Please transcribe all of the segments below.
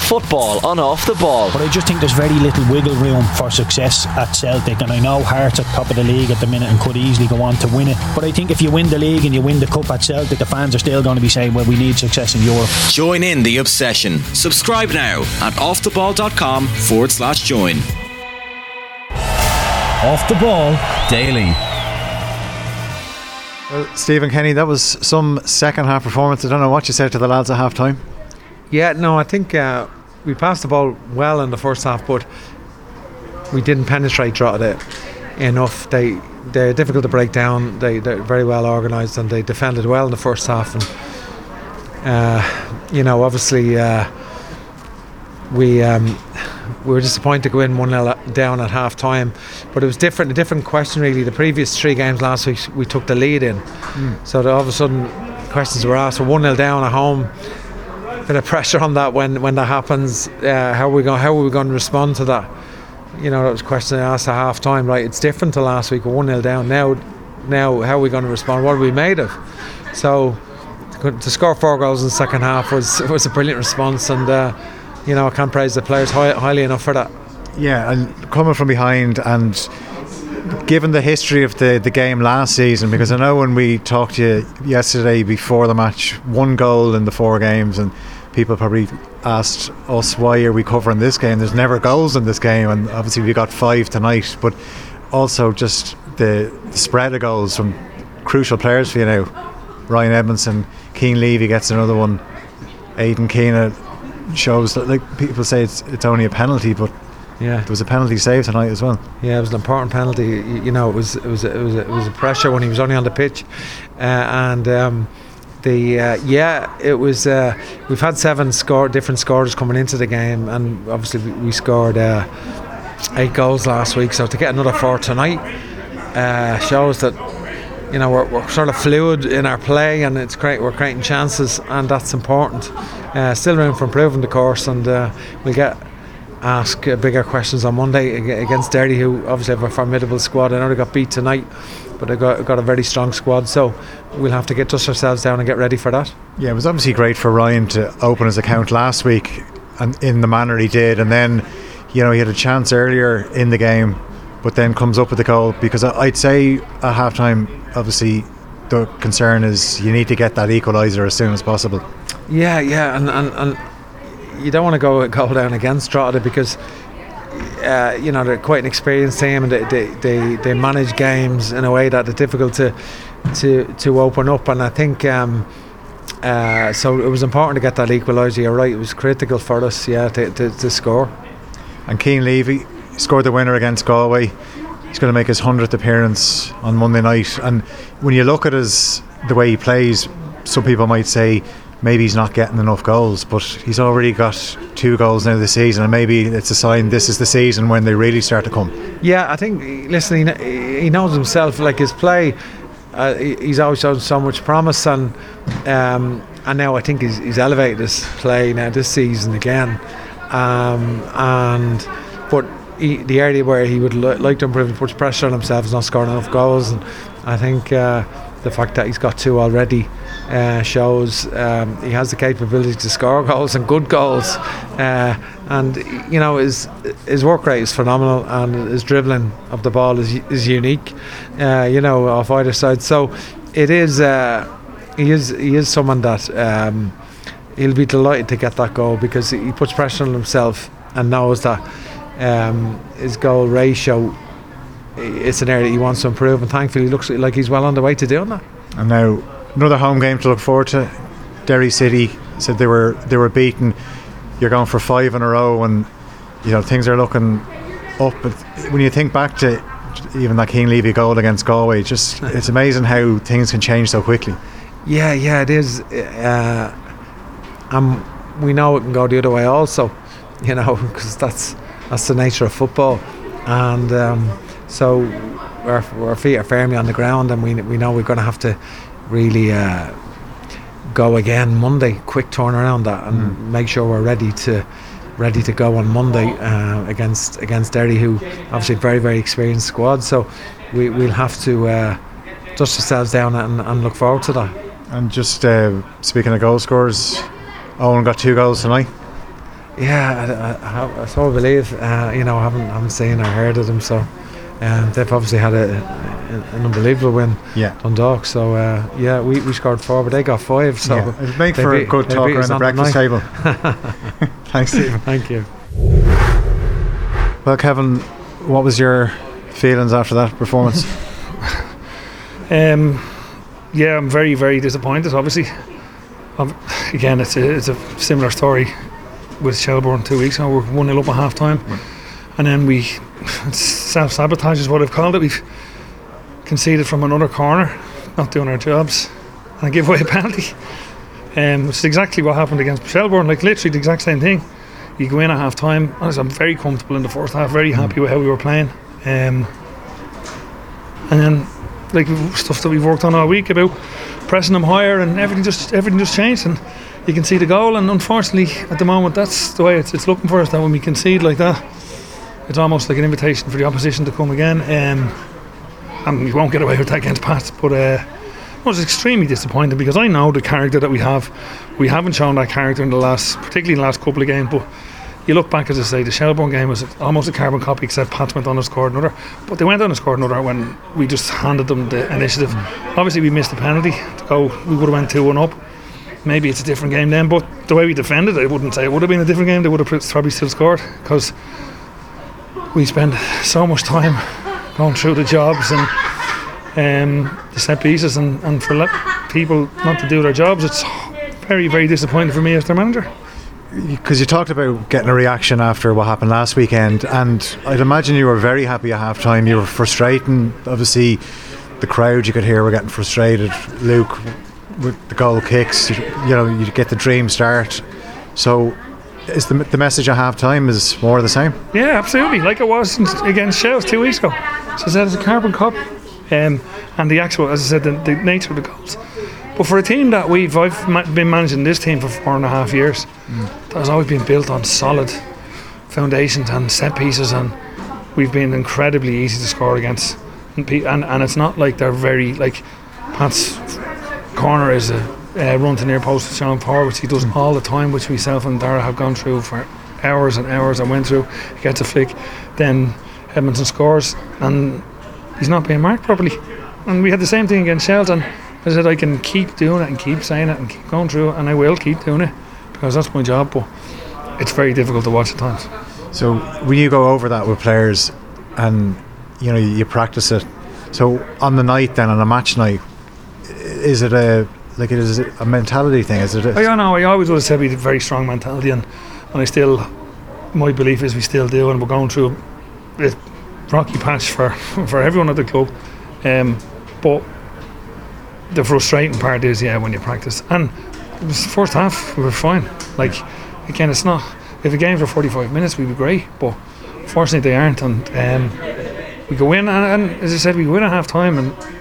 football on Off the Ball. But I just think there's very little wiggle room for success at Celtic, and I know Hearts are top of the league at the minute and could easily go on to win it. But I think if you win the league and you win the cup at Celtic, the fans are still going to be saying, well, we need success in Europe. Join in the obsession. Subscribe now at offtheball.com/join. Off the Ball Daily. Well, Stephen Kenny, that was some second half performance. I don't know what you said to the lads at half time. Yeah, no, I think we passed the ball well in the first half, but we didn't penetrate Drogheda enough. They're difficult to break down. They're very well organised, and they defended well in the first half. And obviously we were disappointed to go in 1-0 down at half time, but it was a different question really. The previous 3 games last week we took the lead in, so all of a sudden questions were asked. We're 1-0 down at home, bit of pressure on that when that happens. How are we going to respond to that? That was a question I asked at half time. Right, it's different to last week. We're 1-0 down now how are we going to respond? What are we made of? So to score 4 goals in the second half was a brilliant response, and I can't praise the players highly enough for that. Yeah, and coming from behind, and given the history of the game last season, because I know when we talked to you yesterday before the match, 1 goal in the 4 games, and people probably asked us, why are we covering this game? There's never goals in this game, and obviously we got 5 tonight, but also just the spread of goals from crucial players for you now. Ryan Edmondson, Keane Levy gets another one, Aidan Keane shows that, like people say, it's only a penalty, but yeah, there was a penalty save tonight as well. Yeah, it was an important penalty. It was a pressure when he was only on the pitch, it was. We've had 7 different scorers coming into the game, and obviously we scored 8 goals last week. So to get another 4 tonight shows that we're sort of fluid in our play, and it's great. We're creating chances, and that's important. Still room for improving, of course, and we'll ask bigger questions on Monday against Derry, who obviously have a formidable squad. I know they got beat tonight, but they've got a very strong squad, so we'll have to dust ourselves down and get ready for that. Yeah, it was obviously great for Ryan to open his account last week and in the manner he did, and then he had a chance earlier in the game, but then comes up with the goal, because I'd say at half time obviously the concern is you need to get that equaliser as soon as possible. Yeah, and you don't want to go down against Drogheda, because they're quite an experienced team, and they manage games in a way that it's difficult to open up. And I think so it was important to get that equaliser. You're right, it was critical for us, to score. And Keane Levy scored the winner against Galway. He's going to make his 100th appearance on Monday night, and when you look at the way he plays, some people might say maybe he's not getting enough goals, but he's already got 2 goals now this season, and maybe it's a sign this is the season when they really start to come. Yeah, I think, listen, he knows himself, like his play, he's always shown so much promise, and now I think he's elevated his play now this season again, but the area where he would like to improve, puts pressure on himself, is not scoring enough goals, and I think the fact that he's got 2 already shows he has the capability to score goals, and good goals, and his work rate is phenomenal, and his dribbling of the ball is unique, off either side. So it is he is someone that he'll be delighted to get that goal, because he puts pressure on himself and knows that his goal ratio, it's an area he wants to improve, and thankfully it looks like he's well on the way to doing that. And now another home game to look forward to. Derry City said they were beaten. You're going for 5 in a row, and things are looking up. But when you think back to even that Keane Levy goal against Galway, it's amazing how things can change so quickly. Yeah, it is. We know it can go the other way also, because that's the nature of football, and so our feet are firmly on the ground, and we know we're going to have to really go again Monday, quick turnaround that, and make sure we're ready to go on Monday against Derry, who obviously very, very experienced squad. So we'll have to dust ourselves down and look forward to that. And just speaking of goal scorers, Owen got 2 goals tonight. Yeah, I so believe. I haven't seen or heard of them, so they've obviously had an unbelievable win. Yeah, Dundalk. So we scored 4, but they got 5. So it'd make for a good talk around the breakfast table. Thanks, Stephen. Thank you. Well, Kevin, what was your feelings after that performance? I'm very, very disappointed. Obviously, again, it's a similar story with Shelbourne 2 weeks ago. We're 1-0 up at half time, and then we self-sabotage is what I've called it. We've conceded from another corner, not doing our jobs, and give away a penalty, which is exactly what happened against Shelbourne. Like literally the exact same thing. You go in at half time. I'm very comfortable in the first half, very happy with how we were playing, and then like stuff that we've worked on all week about pressing them higher, and everything just changed, and you can see the goal. And unfortunately at the moment that's the way it's looking for us, that when we concede like that, it's almost like an invitation for the opposition to come again, and we won't get away with that against Pats. But I was extremely disappointed, because I know the character that we have. We haven't shown that character particularly in the last couple of games, but you look back, as I say, the Shelbourne game was almost a carbon copy, except Pats went on and scored another. But they went on and scored another when we just handed them the initiative. Obviously we missed the penalty to go. We would have went 2-1 up. Maybe it's a different game then, but the way we defended, I wouldn't say it would have been a different game. They would have probably still scored, because we spend so much time going through the jobs and the set pieces, and for people not to do their jobs, it's very, very disappointing for me as their manager. Because you talked about getting a reaction after what happened last weekend, and I'd imagine you were very happy at half time. You were frustrating, obviously the crowd you could hear were getting frustrated. Luke with the goal kicks, you get the dream start. So is the message at half time is more of the same? Yeah, absolutely, like it was against Shells 2 weeks ago. So I said it's a carbon cup, and the actual, as I said, the nature of the goals. But for a team that I've been managing this team for 4.5 years, that has always been built on solid foundations and set pieces, and we've been incredibly easy to score against. And it's not like they're very, like Pat's corner is a run to near post with Sean Power, which he does all the time, which myself and Dara have gone through for hours and hours. I went through. He gets a flick, then Edmondson scores, and he's not being marked properly. And we had the same thing against Shells, and I said I can keep doing it and keep saying it and keep going through it, and I will keep doing it, because that's my job. But it's very difficult to watch at times. So when you go over that with players and you practice it, so on the night then, on a match night, is it a mentality thing? Is it? I don't know. I always would have said we had a very strong mentality, and I still, my belief is we still do, and we're going through a rocky patch for everyone at the club. But the frustrating part is, when you practice, and it was the first half we were fine. Like again, it's not, if the games were 45 minutes we'd be great, but unfortunately they aren't, and we go in and as I said, we go in at half time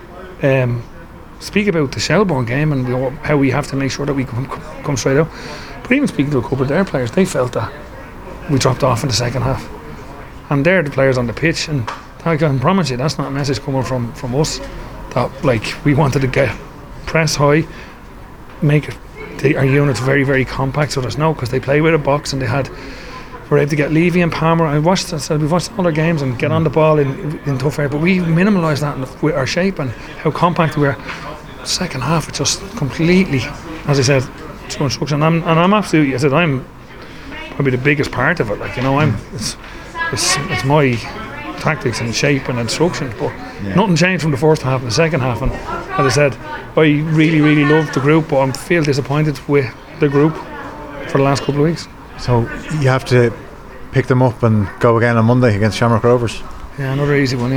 and speak about the Shelbourne game and how we have to make sure that we come straight out. But even speaking to a couple of their players, they felt that we dropped off in the second half, and they're the players on the pitch, and I can promise you that's not a message coming from us, that like we wanted to get press high, make our units very, very compact. So there's because they play with a box, and we're able to get Levy and Palmer. We've watched all their games and get on the ball in tough air, but we minimalised that with our shape and how compact we were. Second half, it's just completely, as I said, through instruction. And I'm absolutely, I said, I'm probably the biggest part of it. Like it's my tactics and shape and instruction, but nothing changed from the first half and the second half. And as I said, I really, really loved the group, but I feel disappointed with the group for the last couple of weeks. So you have to pick them up and go again on Monday against Shamrock Rovers. Yeah, another easy one.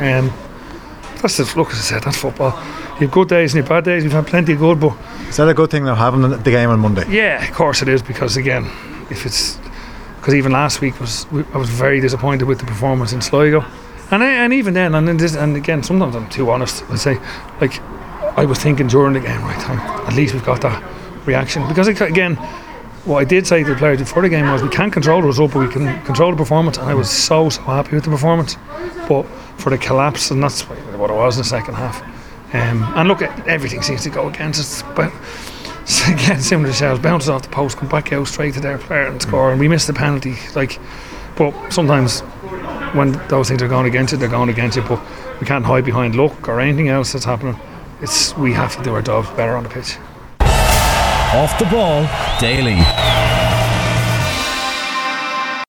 That's just, look, as I said, that's football. You have good days and you have bad days. We've had plenty of good, but is that a good thing though, having the game on Monday? Yeah, of course it is, because again, because even last week I was very disappointed with the performance in Sligo, and even then, and again, sometimes I'm too honest. I say, like, I was thinking during the game, right, at least we've got that reaction, because again, what I did say to the players before the game was we can't control the result, but we can control the performance, and I was so happy with the performance. But for the collapse, and that's what it was in the second half. And look, everything seems to go against us. But again, similar to Shells, bounces off the post, come back out straight to their player and score, and we missed the penalty. Like, but sometimes when those things are going against you, they're going against you. But we can't hide behind luck or anything else that's happening. We have to do our job better on the pitch. Off the Ball Daily.